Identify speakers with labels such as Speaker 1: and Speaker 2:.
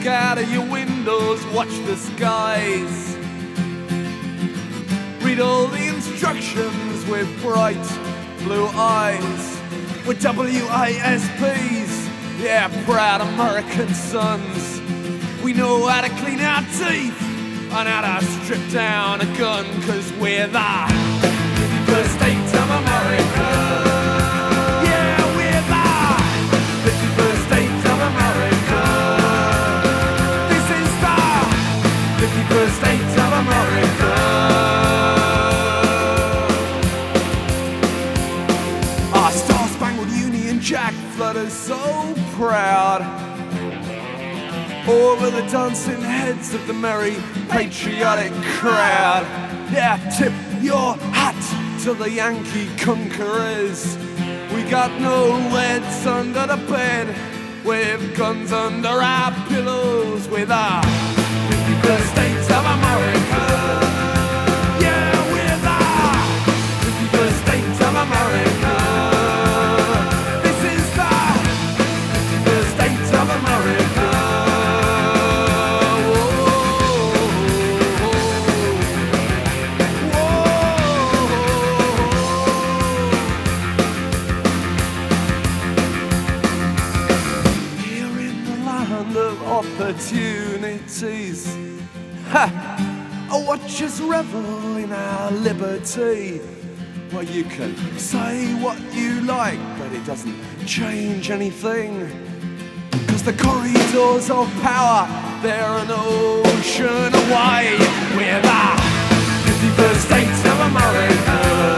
Speaker 1: Look out of your windows, watch the skies. Read all the instructions with bright blue eyes. We're WASPs, yeah, proud American sons. We know how to clean our teeth and how to strip down a gun, 'cause we're the 51st state of America. Yeah, we're the 51st state of America. This is the 51st state of America. Our Star-Spangled Union Jack flutters so proud over the dancing heads of the merry patriotic crowd. Yeah, tip your hat to the Yankee conquerors. We got no heads under the bed, with guns under our pillows, with our 51st state of America. Yeah, we're the 51st state of America. This is the 51st state of America. Of opportunities, ha! Oh, watch us revel in our liberty. Well, you can say what you like, but it doesn't change anything, 'cause the corridors of power, they're an ocean away. We're the 51st state of America.